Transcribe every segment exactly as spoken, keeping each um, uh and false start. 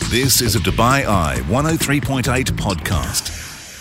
This is a Dubai Eye one oh three point eight podcast.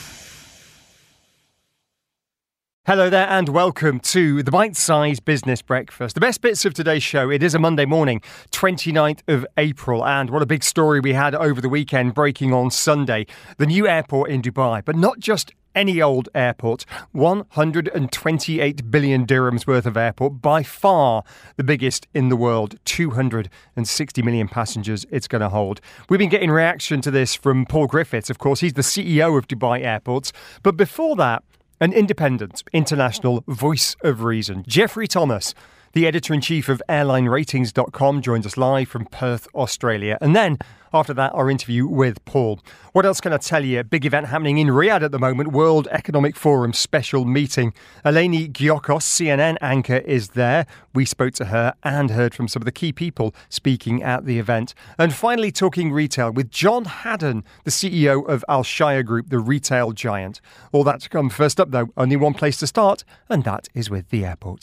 Hello there and welcome to the Bite Size Business Breakfast. The best bits of today's show. It is a Monday morning, twenty-ninth of April, and what a big story we had over the weekend breaking on Sunday. The new airport in Dubai, but not just any old airport, one hundred twenty-eight billion dirhams worth of airport, by far the biggest in the world, two hundred sixty million passengers it's going to hold. We've been getting reaction to this from Paul Griffiths, of course, he's the C E O of Dubai Airports, but before that, an independent, international voice of reason. Geoffrey Thomas, the editor-in-chief of airline ratings dot com, joins us live from Perth, Australia. And then, after that, our interview with Paul. What else can I tell you? Big event happening in Riyadh at the moment, World Economic Forum special meeting. Eleni Giokos, C N N anchor, is there. We spoke to her and heard from some of the key people speaking at the event. And finally, talking retail with John Haddon, the C E O of Alshaya Group, the retail giant. All that to come. First up, though, only one place to start, and that is with the airport.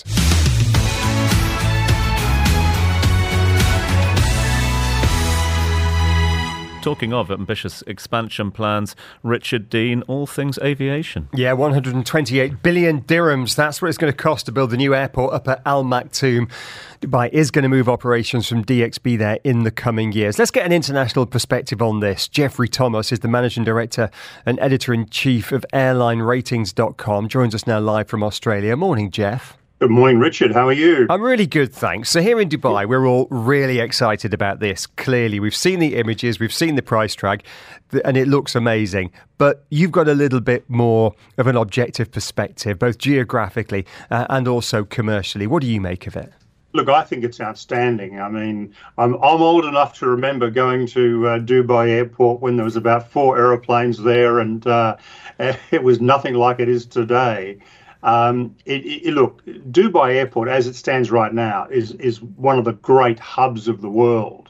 Talking of ambitious expansion plans, Richard Dean, all things aviation. Yeah, one hundred twenty-eight billion dirhams. That's what it's going to cost to build the new airport up at Al Maktoum. Dubai is going to move operations from D X B there in the coming years. Let's get an international perspective on this. Geoffrey Thomas is the Managing Director and Editor-in-Chief of airline ratings dot com. Joins us now live from Australia. Morning, Jeff. Good morning, Richard. How are you? I'm really good, thanks. So here in Dubai, we're all really excited about this. Clearly, we've seen the images, we've seen the price tag, and it looks amazing. But you've got a little bit more of an objective perspective, both geographically uh, and also commercially. What do you make of it? Look, I think it's outstanding. I mean, I'm I'm old enough to remember going to uh, Dubai Airport when there was about four aeroplanes there, and uh, it was nothing like it is today. Um, it, it, look, Dubai Airport, as it stands right now, is is one of the great hubs of the world,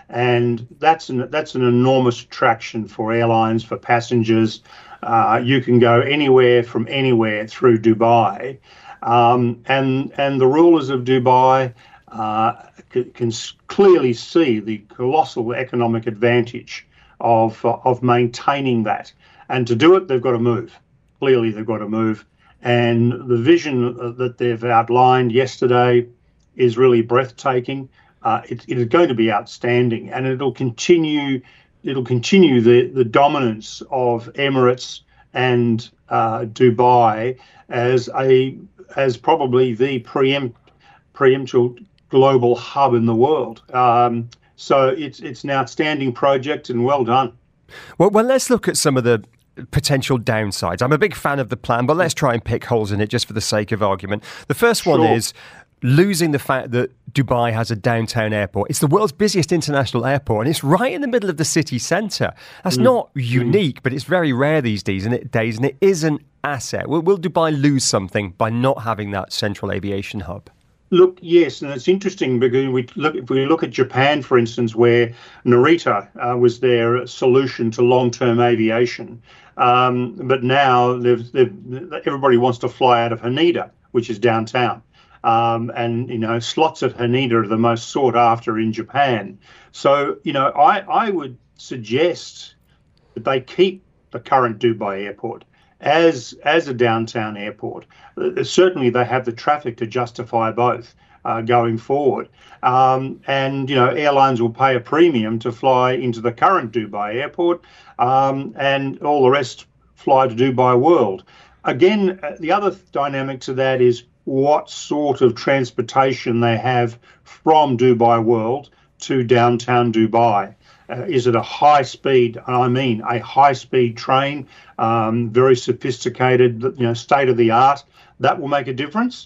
and that's an that's an enormous attraction for airlines, for passengers. Uh, you can go anywhere from anywhere through Dubai, um, and and the rulers of Dubai uh, c- can clearly see the colossal economic advantage of uh, of maintaining that, and to do it, they've got to move. Clearly, they've got to move. And the vision that they've outlined yesterday is really breathtaking. Uh, it, it is going to be outstanding, and it'll continue. It'll continue the, the dominance of Emirates and uh, Dubai as a as probably the preempt preemptual global hub in the world. Um, so it's it's an outstanding project, and well done. Well, well, let's look at some of the potential downsides. I'm a big fan of the plan, but let's try and pick holes in it just for the sake of argument. The first one Sure. is losing the fact that Dubai has a downtown airport. It's the world's busiest international airport, and it's right in the middle of the city centre. That's mm. not unique, mm. but it's very rare these days, and it, days, and it is an asset. Will, will Dubai lose something by not having that central aviation hub? Look, yes, and it's interesting because we look if we look at Japan, for instance, where Narita uh, was their solution to long-term aviation, um, but now they've, they've, everybody wants to fly out of Haneda, which is downtown, um, and you know slots at Haneda are the most sought after in Japan. So you know, I I would suggest that they keep the current Dubai airport as as a downtown airport. Uh, certainly they have the traffic to justify both uh, going forward. Um, and, you know, airlines will pay a premium to fly into the current Dubai airport um, and all the rest fly to Dubai World. Again, uh, the other dynamic to that is what sort of transportation they have from Dubai World to downtown Dubai. Uh, is it a high-speed, I mean a high-speed train, um, very sophisticated, you know, state-of-the-art? That will make a difference.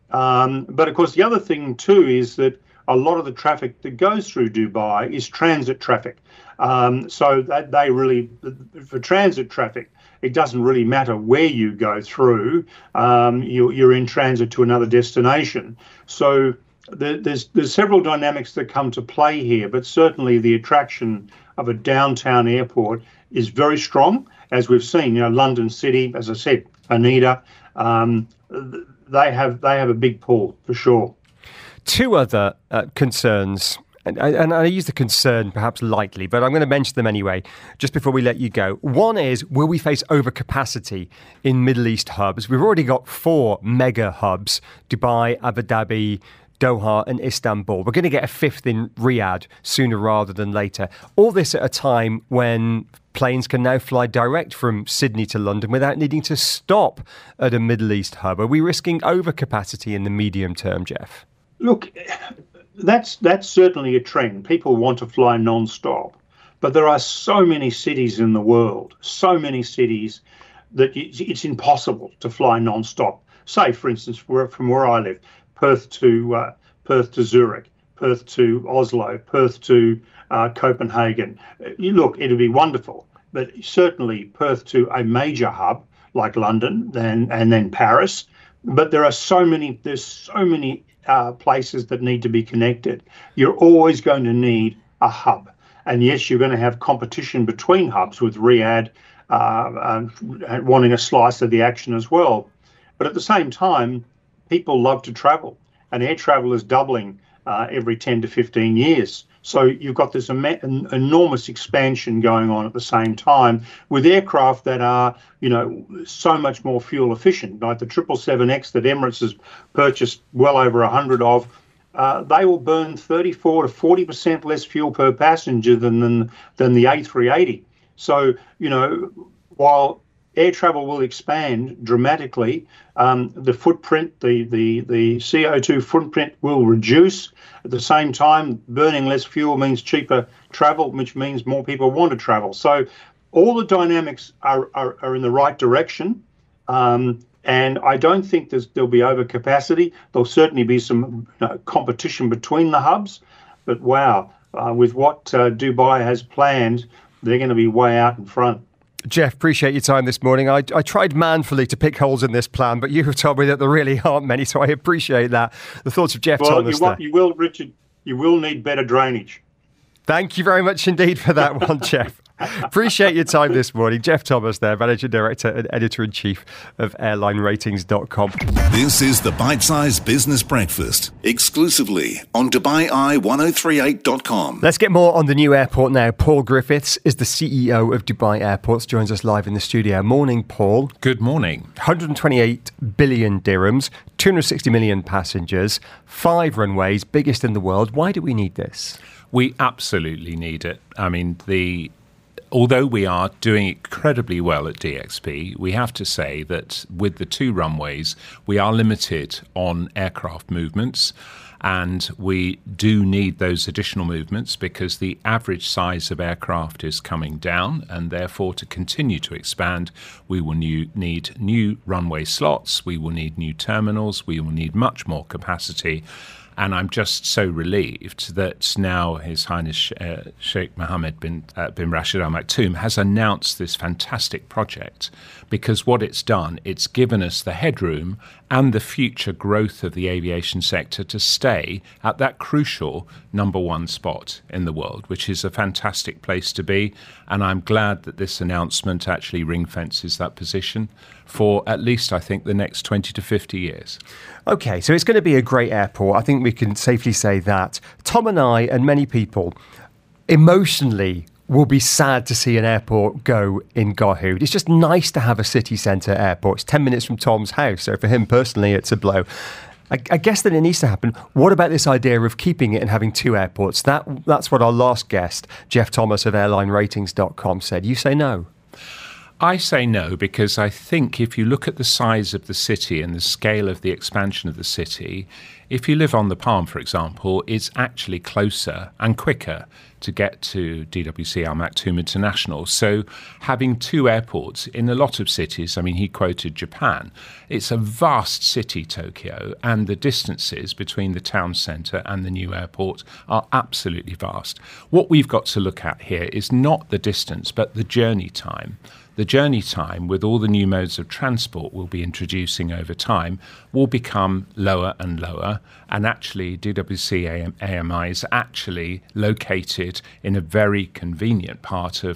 Um, but, of course, the other thing, too, is that a lot of the traffic that goes through Dubai is transit traffic. Um, so that they really, for transit traffic, it doesn't really matter where you go through. Um, you, you're in transit to another destination. So there's there's several dynamics that come to play here, but certainly the attraction of a downtown airport is very strong, as we've seen. You know, London City, as I said, Haneda, um, they have they have a big pull for sure. Two other uh, concerns And I, and I use the concern perhaps lightly, but I'm going to mention them anyway, just before we let you go. One is, will we face overcapacity in Middle East hubs? We've already got four mega hubs, Dubai, Abu Dhabi, Doha and Istanbul. We're going to get a fifth in Riyadh sooner rather than later. All this at a time when planes can now fly direct from Sydney to London without needing to stop at a Middle East hub. Are we risking overcapacity in the medium term, Jeff? Look, that's that's certainly a trend. People want to fly non-stop. But there are so many cities in the world, so many cities that it's impossible to fly non-stop. Say, for instance, from where I live, Perth to uh, Perth to Zurich, Perth to Oslo, Perth to uh, Copenhagen. You look, it'd be wonderful, but certainly Perth to a major hub like London, then and then Paris. But there are so many. There's so many uh, places that need to be connected. You're always going to need a hub, and yes, you're going to have competition between hubs with Riyadh uh, uh, wanting a slice of the action as well. But at the same time, people love to travel, and air travel is doubling uh, every ten to fifteen years. So you've got this em- an enormous expansion going on at the same time with aircraft that are, you know, so much more fuel efficient, like the triple seven X that Emirates has purchased well over one hundred of. Uh, they will burn thirty-four to forty percent less fuel per passenger than, than, than the A three eighty. So, you know, while air travel will expand dramatically, Um, the footprint, the, the, the C O two footprint will reduce. At the same time, burning less fuel means cheaper travel, which means more people want to travel. So all the dynamics are, are, are in the right direction. Um, and I don't think there's, there'll be overcapacity. There'll certainly be some you know, competition between the hubs. But wow, uh, with what uh, Dubai has planned, they're going to be way out in front. Jeff, appreciate your time this morning. I, I tried manfully to pick holes in this plan, but you have told me that there really aren't many, so I appreciate that. The thoughts of Jeff well, Thomas you, there. you will, Richard, you will need better drainage. Thank you very much indeed for that one, Jeff. Appreciate your time this morning. Jeff Thomas there, Managing Director and Editor-in-Chief of airline ratings dot com. This is the Bite Size Business Breakfast, exclusively on Dubai Eye ten thirty-eight dot com. Let's get more on the new airport now. Paul Griffiths is the C E O of Dubai Airports, joins us live in the studio. Morning, Paul. Good morning. one hundred twenty-eight billion dirhams, two hundred sixty million passengers, five runways, biggest in the world. Why do we need this? We absolutely need it. I mean, the although we are doing incredibly well at D X P, we have to say that with the two runways, we are limited on aircraft movements. And we do need those additional movements because the average size of aircraft is coming down, and therefore to continue to expand, we will new, need new runway slots, we will need new terminals, we will need much more capacity. And I'm just so relieved that now His Highness uh, Sheikh Mohammed bin, uh, bin Rashid Al Maktoum has announced this fantastic project, because what it's done, it's given us the headroom and the future growth of the aviation sector to stay at that crucial number one spot in the world, which is a fantastic place to be. And I'm glad that this announcement actually ring fences that position for at least, I think, the next twenty to fifty years. OK, so it's going to be a great airport. I think we can safely say that. Tom and I and many people emotionally will be sad to see an airport go in Garhoud. It's just nice to have a city centre airport. It's ten minutes from Tom's house, so for him personally, it's a blow. I, I guess that it needs to happen. What about this idea of keeping it and having two airports? That That's what our last guest, Jeff Thomas of airline ratings dot com, said. You say no? I say no, because I think if you look at the size of the city and the scale of the expansion of the city, if you live on the Palm, for example, it's actually closer and quicker to get to D W C Al Maktoum International. So having two airports in a lot of cities, I mean, he quoted Japan, it's a vast city, Tokyo, and the distances between the town centre and the new airport are absolutely vast. What we've got to look at here is not the distance, but the journey time. The journey time, with all the new modes of transport we'll be introducing over time, will become lower and lower. And actually, D W C A M I is actually located in a very convenient part of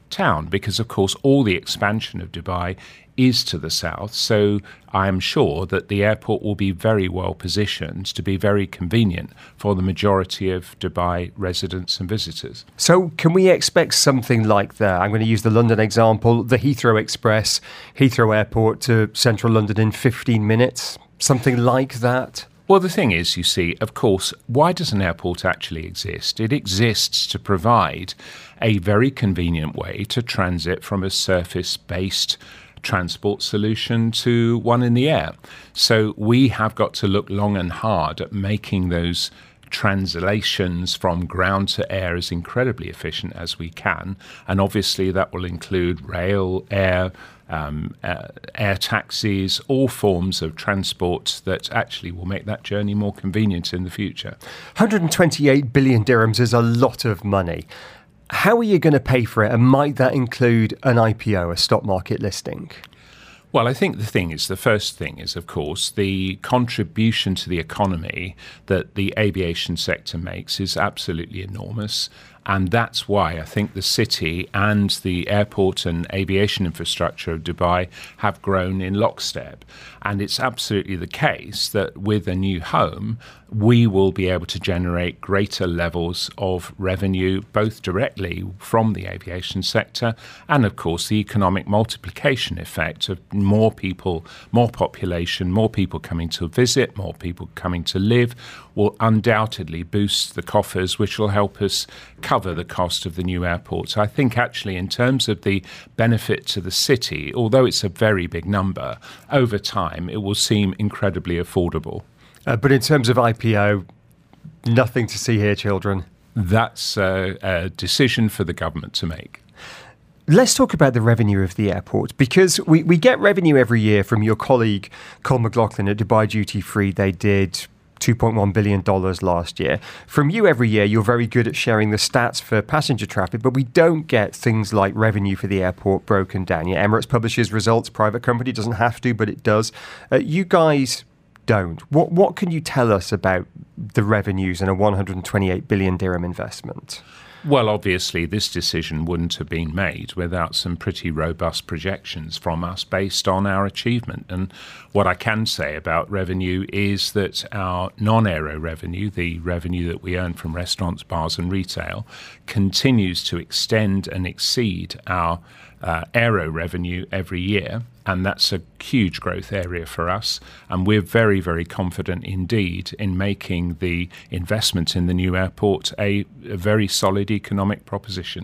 town because, of course, all the expansion of Dubai is to the south. So I am sure that the airport will be very well positioned to be very convenient for the majority of Dubai residents and visitors. So can we expect something like that? I'm going to use the London example, the Heathrow Express, Heathrow Airport to central London in fifteen minutes, something like that? Well, the thing is, you see, of course, why does an airport actually exist? It exists to provide a very convenient way to transit from a surface-based transport solution to one in the air. So we have got to look long and hard at making those translations from ground to air as incredibly efficient as we can. And obviously that will include rail, air, um, uh, air taxis, all forms of transport that actually will make that journey more convenient in the future. one hundred twenty-eight billion dirhams is a lot of money. How are you going to pay for it? And might that include an I P O, a stock market listing? Well, I think the thing is, the first thing is, of course, the contribution to the economy that the aviation sector makes is absolutely enormous. And that's why I think the city and the airport and aviation infrastructure of Dubai have grown in lockstep. And it's absolutely the case that with a new home, we will be able to generate greater levels of revenue, both directly from the aviation sector and, of course, the economic multiplication effect of more people, more population, more people coming to visit, more people coming to live will undoubtedly boost the coffers, which will help us cover the cost of the new airport. So I think actually in terms of the benefit to the city, although it's a very big number, over time it will seem incredibly affordable. Uh, but in terms of I P O, nothing to see here, children. That's a, a decision for the government to make. Let's talk about the revenue of the airport, because we, we get revenue every year from your colleague, Cole McLaughlin at Dubai Duty Free. They did two point one billion dollars last year. From you every year, you're very good at sharing the stats for passenger traffic, but we don't get things like revenue for the airport broken down. Yeah, Emirates publishes results, private company doesn't have to, but it does. Uh, you guys don't. What what can you tell us about the revenues in a one hundred twenty-eight billion dirham investment? Well, obviously, this decision wouldn't have been made without some pretty robust projections from us based on our achievement. And what I can say about revenue is that our non-aero revenue, the revenue that we earn from restaurants, bars and retail, continues to extend and exceed our uh, aero revenue every year. And that's a huge growth area for us. And we're very, very confident indeed in making the investment in the new airport a, a very solid economic proposition.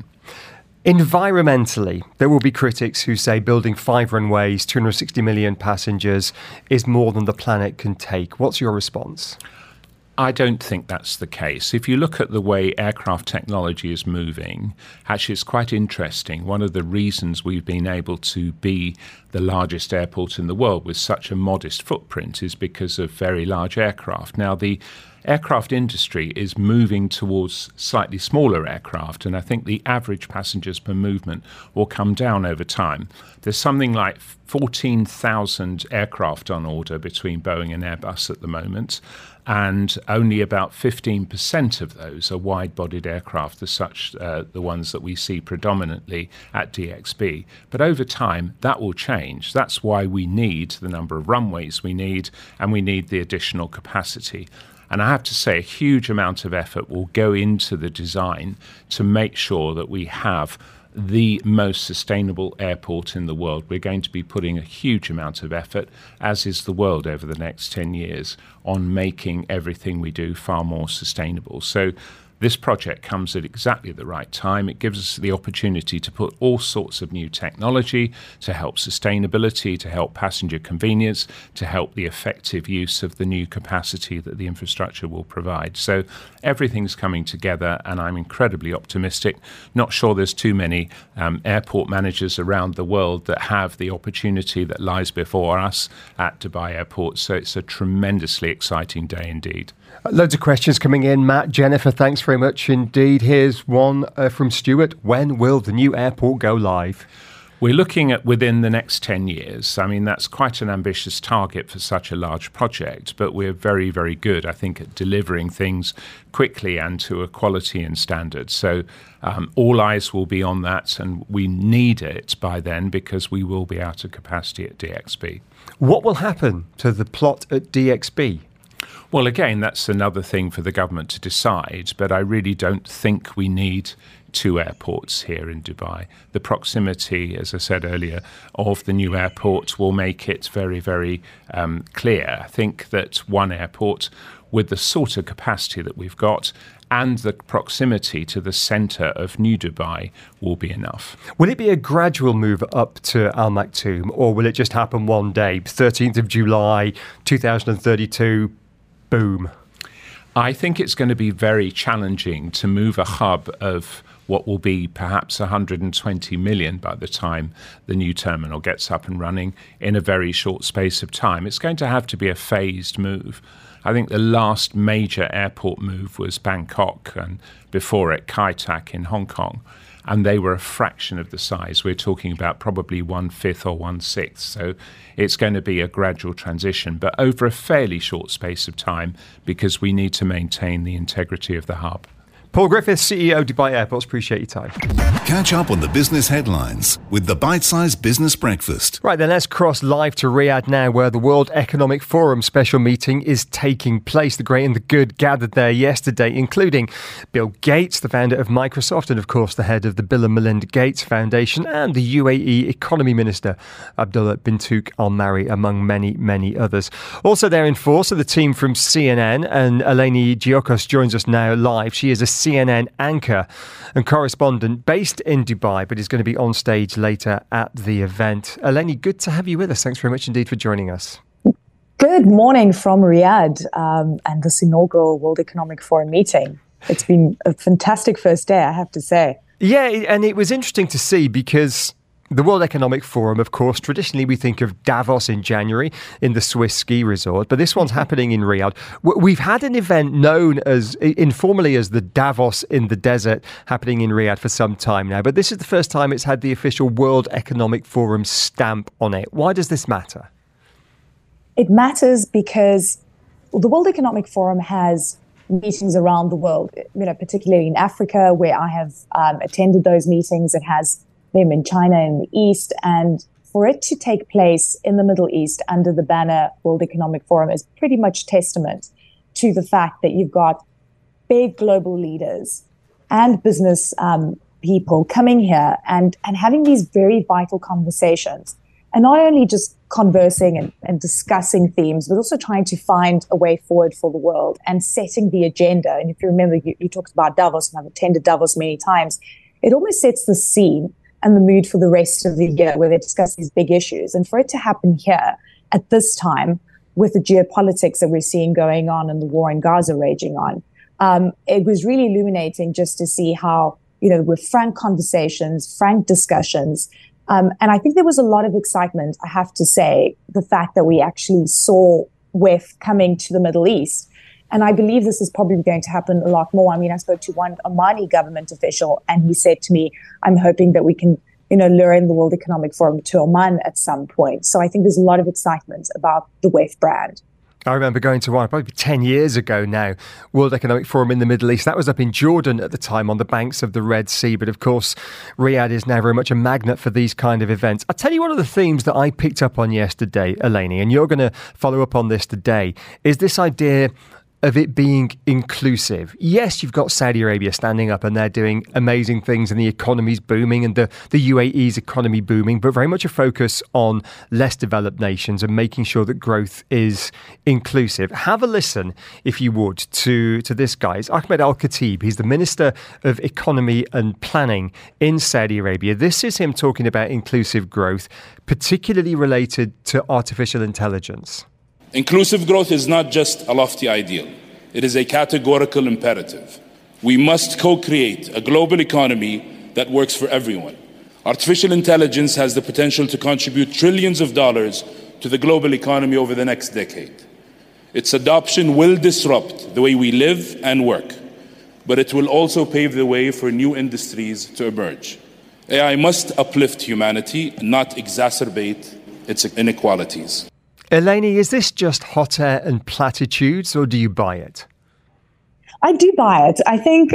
Environmentally, there will be critics who say building five runways, two hundred sixty million passengers is more than the planet can take. What's your response? I don't think that's the case. If you look at the way aircraft technology is moving, actually it's quite interesting. One of the reasons we've been able to be the largest airport in the world with such a modest footprint is because of very large aircraft. Now, the aircraft industry is moving towards slightly smaller aircraft, and I think the average passengers per movement will come down over time. There's something like fourteen thousand aircraft on order between Boeing and Airbus at the moment, and only about fifteen percent of those are wide-bodied aircraft, as such uh, the ones that we see predominantly at D X B. But over time, that will change. That's why we need the number of runways we need, and we need the additional capacity. And I have to say, a huge amount of effort will go into the design to make sure that we have the most sustainable airport in the world. We're going to be putting a huge amount of effort, as is the world over the next ten years, on making everything we do far more sustainable. So this project comes at exactly the right time. It gives us the opportunity to put all sorts of new technology to help sustainability, to help passenger convenience, to help the effective use of the new capacity that the infrastructure will provide. So everything's coming together, and I'm incredibly optimistic. Not sure there's too many um, airport managers around the world that have the opportunity that lies before us at Dubai Airport. So it's a tremendously exciting day indeed. Loads of questions coming in. Matt, Jennifer, thanks very much indeed. Here's one uh, from Stuart. When will the new airport go live? We're looking at within the next ten years. I mean, that's quite an ambitious target for such a large project, but we're very, very good, I think, at delivering things quickly and to a quality and standard. So um, all eyes will be on that, and we need it by then because we will be out of capacity at D X B. What will happen to the plot at D X B? Well, again, that's another thing for the government to decide, but I really don't think we need two airports here in Dubai. The proximity, as I said earlier, of the new airport will make it very, very um, clear. I think that one airport with the sort of capacity that we've got and the proximity to the centre of New Dubai will be enough. Will it be a gradual move up to Al Maktoum, or will it just happen one day, thirteenth of July, two thousand thirty-two, boom? I think it's going to be very challenging to move a hub of what will be perhaps one hundred twenty million by the time the new terminal gets up and running in a very short space of time. It's going to have to be a phased move. I think the last major airport move was Bangkok, and before it, Kai Tak in Hong Kong. And they were a fraction of the size. We're talking about probably one-fifth or one-sixth. So it's going to be a gradual transition, but over a fairly short space of time because we need to maintain the integrity of the hub. Paul Griffiths, C E O, Dubai Airports. Appreciate your time. Catch up on the business headlines with the Bite-Sized Business Breakfast. Right, then let's cross live to Riyadh now, where the World Economic Forum special meeting is taking place. The great and the good gathered there yesterday, including Bill Gates, the founder of Microsoft, and of course the head of the Bill and Melinda Gates Foundation, and the U A E Economy Minister, Abdullah bin Tuq Al-Mari, among many, many others. Also there in force are the team from C N N, and Eleni Giokos joins us now live. She is a C N N anchor and correspondent based in Dubai, but is going to be on stage later at the event. Eleni, good to have you with us. Thanks very much indeed for joining us. Good morning from Riyadh um, and this inaugural World Economic Forum meeting. It's been a fantastic first day, I have to say. Yeah, and it was interesting to see because the World Economic Forum, of course, traditionally we think of Davos in January in the Swiss ski resort, but this one's happening in Riyadh. We've had an event known as, informally as the Davos in the desert, happening in Riyadh for some time now, but this is the first time it's had the official World Economic Forum stamp on it. Why does this matter? It matters because the World Economic Forum has meetings around the world, you know, particularly in Africa, where I have um, attended those meetings. It has them in China in the East, and for it to take place in the Middle East under the banner World Economic Forum is pretty much testament to the fact that you've got big global leaders and business um, people coming here and, and having these very vital conversations, and not only just conversing and, and discussing themes, but also trying to find a way forward for the world and setting the agenda. And if you remember, you, you talked about Davos, and I've attended Davos many times. It almost sets the scene and the mood for the rest of the year, where they discuss these big issues. And for it to happen here at this time, with the geopolitics that we're seeing going on and the war in Gaza raging on, um, it was really illuminating just to see how, you know, with frank conversations, frank discussions. Um, and I think there was a lot of excitement, I have to say, the fact that we actually saw W E F coming to the Middle East. And I believe this is probably going to happen a lot more. I mean, I spoke to one Omani government official, and he said to me, I'm hoping that we can, you know, lure in the World Economic Forum to Oman at some point. So I think there's a lot of excitement about the W E F brand. I remember going to one probably ten years ago now, World Economic Forum in the Middle East. That was up in Jordan at the time on the banks of the Red Sea. But of course, Riyadh is now very much a magnet for these kind of events. I'll tell you one of the themes that I picked up on yesterday, Eleni, and you're going to follow up on this today, is this idea of it being inclusive. Yes, you've got Saudi Arabia standing up and they're doing amazing things and the economy's booming and the, the U A E's economy booming, but very much a focus on less developed nations and making sure that growth is inclusive. Have a listen, if you would, to, to this guy. It's Ahmed Al-Khatib. He's the Minister of Economy and Planning in Saudi Arabia. This is him talking about inclusive growth, particularly related to artificial intelligence. Inclusive growth is not just a lofty ideal. It is a categorical imperative. We must co-create a global economy that works for everyone. Artificial intelligence has the potential to contribute trillions of dollars to the global economy over the next decade. Its adoption will disrupt the way we live and work, but it will also pave the way for new industries to emerge. A I must uplift humanity, not exacerbate its inequalities. Eleni, is this just hot air and platitudes, or do you buy it? I do buy it. I think,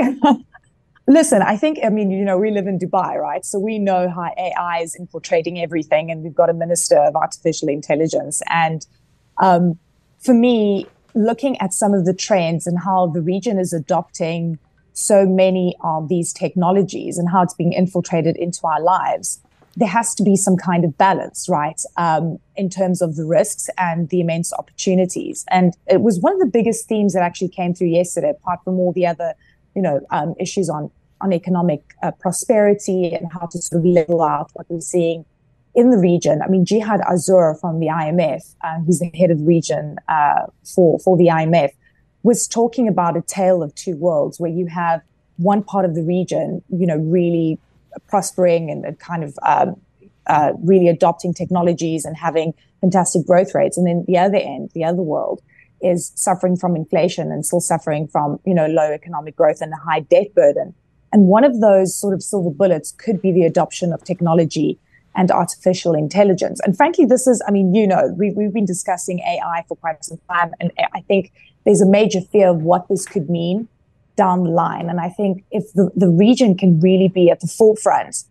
listen, I think, I mean, you know, we live in Dubai, right? So we know how A I is infiltrating everything, and we've got a minister of artificial intelligence. And um, for me, looking at some of the trends and how the region is adopting so many of these technologies and how it's being infiltrated into our lives, there has to be some kind of balance, right, um, in terms of the risks and the immense opportunities. And it was one of the biggest themes that actually came through yesterday, apart from all the other, you know, um, issues on, on economic uh, prosperity and how to sort of level out what we're seeing in the region. I mean, Jihad Azur from the I M F, uh, he's the head of the region uh, for, for the I M F, was talking about a tale of two worlds, where you have one part of the region, you know, really prospering and kind of um, uh, really adopting technologies and having fantastic growth rates. And then the other end, the other world, is suffering from inflation and still suffering from, you know, low economic growth and a high debt burden. And one of those sort of silver bullets could be the adoption of technology and artificial intelligence. And frankly, this is, I mean, you know, we, we've been discussing A I for quite some time. And I think there's a major fear of what this could mean down the line. And I think if the, the region can really be at the forefront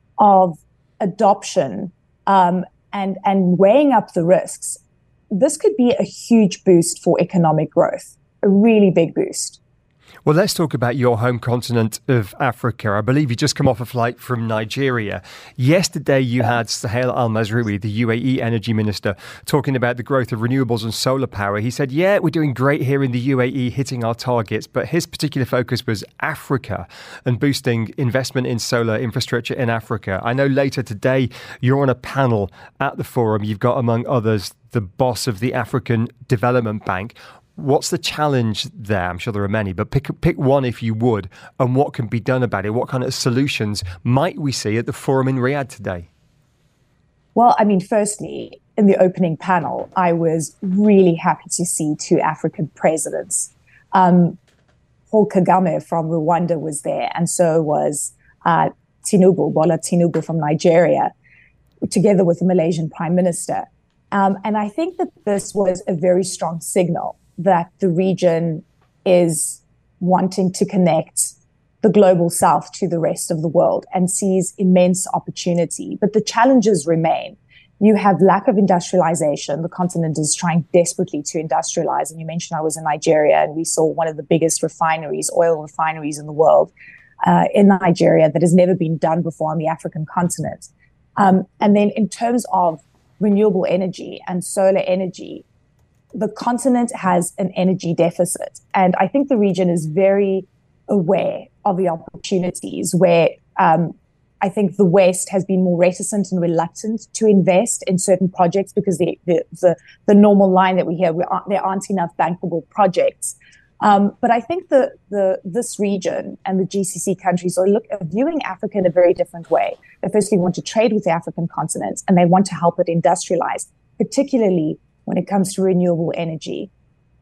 of adoption um, and, and weighing up the risks, this could be a huge boost for economic growth, a really big boost. Well, let's talk about your home continent of Africa. I believe you just come off a flight from Nigeria. Yesterday, you had Sahel Al-Mazroui, the U A E energy minister, talking about the growth of renewables and solar power. He said, yeah, we're doing great here in the U A E, hitting our targets, but his particular focus was Africa and boosting investment in solar infrastructure in Africa. I know later today, you're on a panel at the forum. You've got, among others, the boss of the African Development Bank. What's the challenge there? I'm sure there are many, but pick pick one if you would, and what can be done about it? What kind of solutions might we see at the forum in Riyadh today? Well, I mean, firstly, in the opening panel, I was really happy to see two African presidents. Um, Paul Kagame from Rwanda was there, and so was uh, Tinubu, Bola Tinubu from Nigeria, together with the Malaysian Prime Minister. Um, and I think that this was a very strong signal that the region is wanting to connect the global south to the rest of the world and sees immense opportunity. But the challenges remain. You have lack of industrialization. The continent is trying desperately to industrialize. And you mentioned I was in Nigeria, and we saw one of the biggest refineries, oil refineries in the world uh, in Nigeria that has never been done before on the African continent. Um, and then in terms of renewable energy and solar energy, the continent has an energy deficit. And I think the region is very aware of the opportunities where um, I think the West has been more reticent and reluctant to invest in certain projects because the the, the, the normal line that we hear, we aren't, there aren't enough bankable projects. Um, but I think the, the this region and the G C C countries are, look, are viewing Africa in a very different way. They firstly want to trade with the African continent, and they want to help it industrialize, particularly when it comes to renewable energy.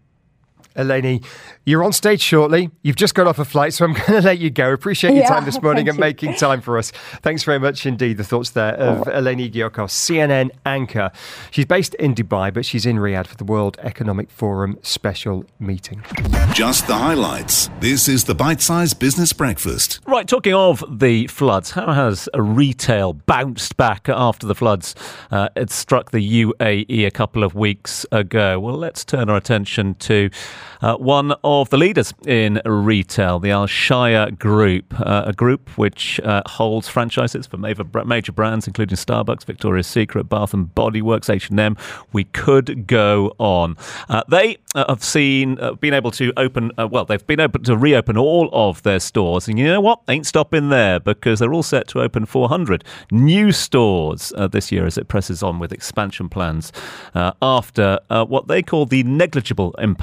Eleni, you're on stage shortly. You've just got off a flight, so I'm going to let you go. Appreciate your yeah, time this morning and you. making time for us. Thanks very much indeed. The thoughts there of Eleni Giokos, C N N anchor. She's based in Dubai, but she's in Riyadh for the World Economic Forum special meeting. Just the highlights. This is the Bite-Sized Business Breakfast. Right, talking of the floods, how has retail bounced back after the floods? Uh, it struck the U A E a couple of weeks ago. Well, let's turn our attention to Uh, one of the leaders in retail, the Alshaya Group, uh, a group which uh, holds franchises for major, major brands, including Starbucks, Victoria's Secret, Bath and Body Works, H and M. We could go on. Uh, they uh, have seen, uh, been able to open, uh, well, they've been able to reopen all of their stores. And you know what? Ain't stopping there, because they're all set to open four hundred new stores uh, this year as it presses on with expansion plans uh, after uh, what they call the negligible impact from the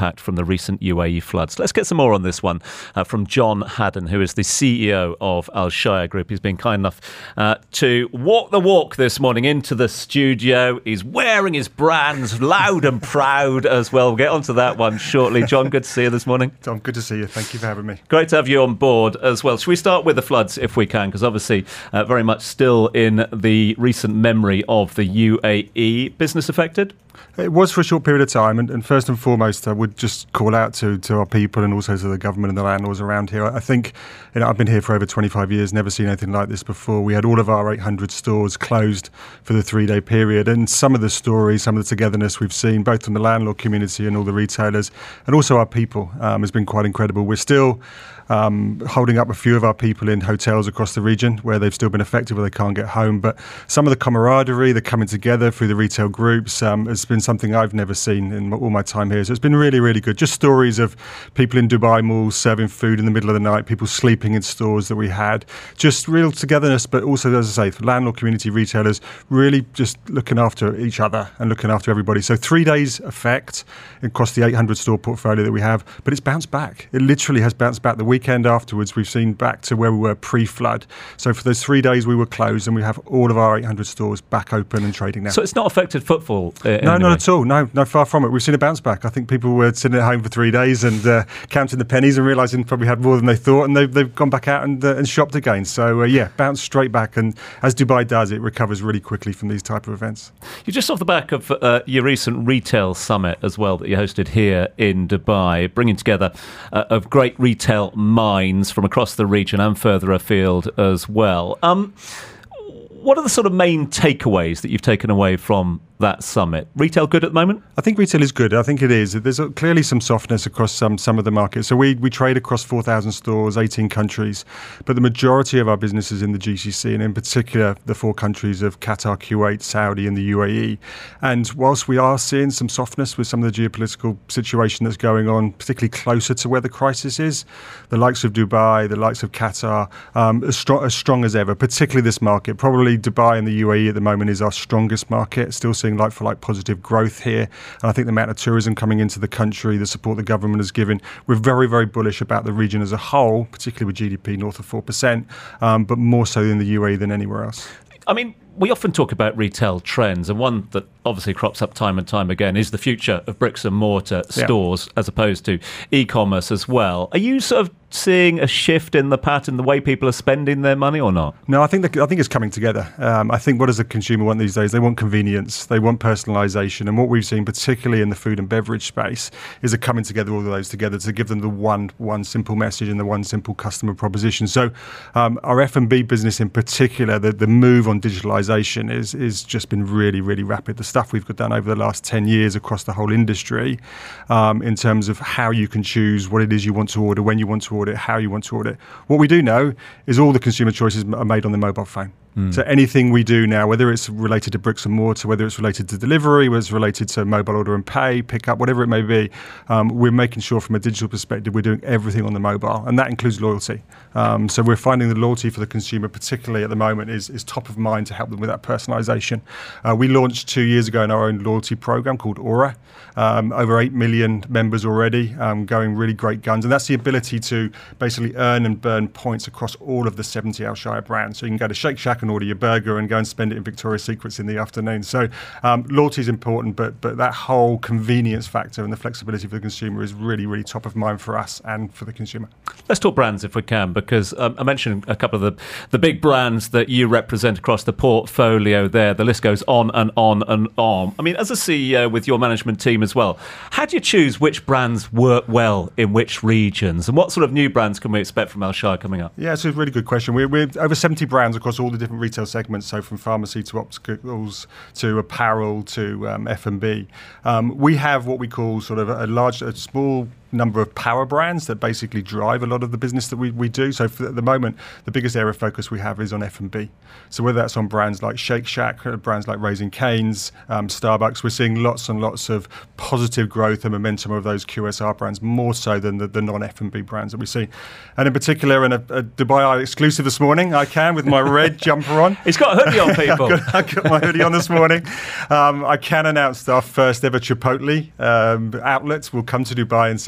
the recent U A E floods. Let's get some more on this one uh, from John Haddon, who is the C E O of Al Shaya Group. He's been kind enough uh, to walk the walk this morning into the studio. He's wearing his brands loud and proud as well. We'll get onto that one shortly. John, good to see you this morning. Tom, good to see you. Thank you for having me. Great to have you on board as well. Should we start with the floods if we can? Because obviously uh, very much still in the recent memory of the U A E. Business affected? It was for a short period of time, and, and first and foremost, I would just call out to, to our people and also to the government and the landlords around here. I think, you know, I've been here for over twenty-five years, never seen anything like this before. We had all of our eight hundred stores closed for the three-day period, and some of the stories, some of the togetherness we've seen, both from the landlord community and all the retailers, and also our people, um, has been quite incredible. We're still Um, holding up a few of our people in hotels across the region where they've still been affected, where they can't get home. But some of the camaraderie, the coming together through the retail groups, um, has been something I've never seen in all my time here. So it's been really, really good. Just stories of people in Dubai malls serving food in the middle of the night, people sleeping in stores that we had. Just real togetherness, but also, as I say, for landlord community retailers, really just looking after each other and looking after everybody. So three days effect across the eight hundred store portfolio that we have, but it's bounced back. It literally has bounced back. The weekend afterwards, we've seen back to where we were pre-flood. So for those three days we were closed, and we have all of our eight hundred stores back open and trading now. So it's not affected footfall? Uh, no, not at all. No, no, far from it. We've seen a bounce back. I think people were sitting at home for three days and uh, counting the pennies and realising probably had more than they thought, and they've, they've gone back out and, uh, and shopped again. So uh, yeah, bounce straight back. And as Dubai does, it recovers really quickly from these type of events. You're just off the back of uh, your recent retail summit as well that you hosted here in Dubai, bringing together uh, of great retail minds from across the region and further afield as well. Um, what are the sort of main takeaways that you've taken away from that summit? Retail good at the moment? I think retail is good. I think it is. There's clearly some softness across some some of the markets. So we, we trade across four thousand stores, eighteen countries, but the majority of our business is in the G C C, and in particular the four countries of Qatar, Kuwait, Saudi and the U A E. And whilst we are seeing some softness with some of the geopolitical situation that's going on, particularly closer to where the crisis is, the likes of Dubai, the likes of Qatar, um, as, strong, as strong as ever, particularly this market. Probably Dubai and the U A E at the moment is our strongest market, still seeing like-for-like positive growth here. And I think the amount of tourism coming into the country, the support the government has given, we're very, very bullish about the region as a whole, particularly with G D P north of four percent, um, but more so in the U A E than anywhere else. I mean, we often talk about retail trends, and one that obviously crops up time and time again is the future of bricks and mortar stores, yeah, as opposed to e-commerce as well. Are you sort of seeing a shift in the pattern, the way people are spending their money, or not? No, I think the, I think it's coming together. Um, I think what does the consumer want these days? They want convenience, they want personalisation, and what we've seen, particularly in the food and beverage space, is a coming together all of those together to give them the one one simple message and the one simple customer proposition. So um, our F and B business in particular, the, the move on digitalisation is is just been really, really rapid. The stuff we've got done over the last ten years across the whole industry, um, in terms of how you can choose what it is you want to order, when you want to order it, how you want to order it. What we do know is all the consumer choices are made on the mobile phone. Mm. So anything we do now, whether it's related to bricks and mortar, whether it's related to delivery, whether it's related to mobile order and pay, pick up, whatever it may be, um, we're making sure from a digital perspective we're doing everything on the mobile, and that includes loyalty. Um, so we're finding the loyalty for the consumer, particularly at the moment, is, is top of mind to help them with that personalisation. Uh, we launched two years ago in our own loyalty program called Aura. Um, over eight million members already, um, going really great guns. And that's the ability to basically earn and burn points across all of the seventy Al Shaya brands. So you can go to Shake Shack and order your burger and go and spend it in Victoria's Secrets in the afternoon. So um, loyalty is important, but but that whole convenience factor and the flexibility for the consumer is really, really top of mind for us and for the consumer. Let's talk brands if we can, because um, I mentioned a couple of the, the big brands that you represent across the portfolio there. The list goes on and on and on. I mean, as a C E O with your management team as well, how do you choose which brands work well in which regions, and what sort of new brands can we expect from Al Shaya coming up? Yeah, it's a really good question. We're, we're over seventy brands across all the different retail segments, so from pharmacy to opticals to apparel to um, F and B. Um, we have what we call sort of a large, a small number of power brands that basically drive a lot of the business that we, we do. So for the moment, the biggest area of focus we have is on F and B. So whether that's on brands like Shake Shack, brands like Raising Cane's, um, Starbucks, we're seeing lots and lots of positive growth and momentum of those Q S R brands, more so than the, the non-F and B brands that we see. And in particular, in a, a Dubai Eye exclusive this morning, I can, with my red jumper on. He's got a hoodie on, people. I've, got, I've got my hoodie on this morning. Um, I can announce that our first ever Chipotle um, outlet will come to Dubai in September.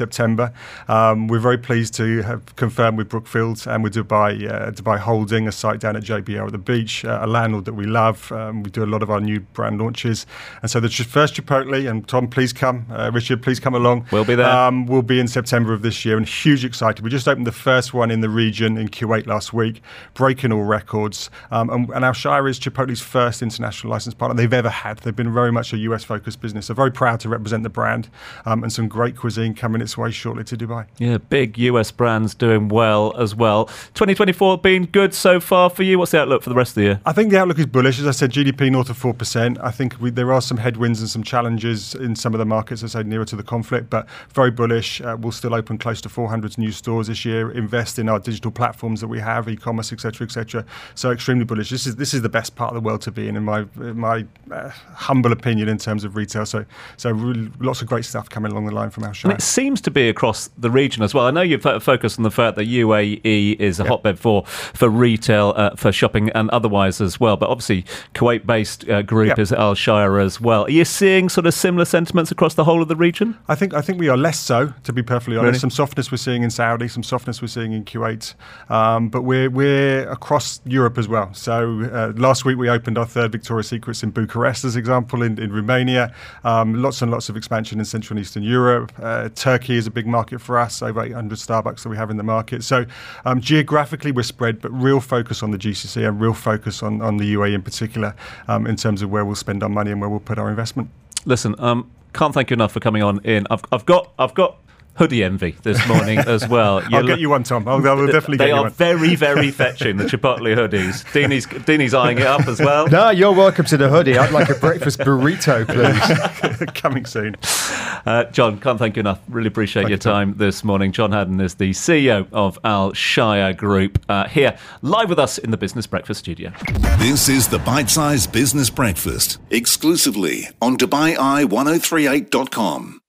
September. Um, we're very pleased to have confirmed with Brookfield and with Dubai, uh, Dubai Holding, a site down at J B L at the beach, uh, a landlord that we love. Um, we do a lot of our new brand launches. And so the first Chipotle, and Tom, please come. Uh, Richard, please come along. We'll be there. Um, we'll be in September of this year, and huge excited. We just opened the first one in the region in Kuwait last week, breaking all records. Um, and, and Al Shaya is Chipotle's first international license partner they've ever had. They've been very much a U S-focused business. So very proud to represent the brand, um, and some great cuisine coming its way shortly to Dubai. Yeah, big U S brands doing well as well. twenty twenty-four been good so far for you. What's the outlook for the rest of the year? I think the outlook is bullish. As I said, G D P north of four percent. I think we, there are some headwinds and some challenges in some of the markets, as I say, nearer to the conflict, but very bullish. Uh, we'll still open close to four hundred new stores this year, invest in our digital platforms that we have, e-commerce, et cetera, et cetera. So extremely bullish. This is this is the best part of the world to be in, in my in my uh, humble opinion, in terms of retail. So so really, lots of great stuff coming along the line from Al Shaya. And it seems to be across the region as well. I know you've focused on the fact that U A E is a yep. hotbed for for retail, uh, for shopping and otherwise as well. But obviously, Kuwait-based uh, group yep. is Al Shaya as well. Are you seeing sort of similar sentiments across the whole of the region? I think I think we are less so, to be perfectly honest. Really? Some softness we're seeing in Saudi, some softness we're seeing in Kuwait, um, but we're we're across Europe as well. So uh, last week we opened our third Victoria's Secrets in Bucharest, as example, in, in Romania. Um, lots and lots of expansion in Central and Eastern Europe. Uh, Turkey is a big market for us, over eight hundred Starbucks that we have in the market. So um, geographically we're spread, but real focus on the G C C and real focus on, on the U A E in particular, um, in terms of where we'll spend our money and where we'll put our investment. Listen, um, can't thank you enough for coming on in. I've, I've got, I've got hoodie envy this morning as well. I'll get you one, Tom. I'll, I'll definitely get you one. They are very, very fetching, the Chipotle hoodies. Deanie's, Deanie's eyeing it up as well. No, you're welcome to the hoodie. I'd like a breakfast burrito, please. Coming soon. Uh, John, can't thank you enough. Really appreciate thank your you, time Tom. This morning. John Haddon is the C E O of Al Shaya Group, uh, here live with us in the Business Breakfast studio. This is the Bite Size Business Breakfast, exclusively on Dubai Eye ten thirty-eight dot com.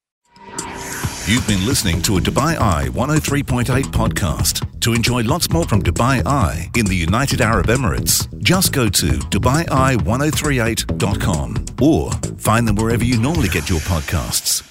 You've been listening to a Dubai Eye one oh three point eight podcast. To enjoy lots more from Dubai Eye in the United Arab Emirates, just go to Dubai Eye ten thirty-eight dot com or find them wherever you normally get your podcasts.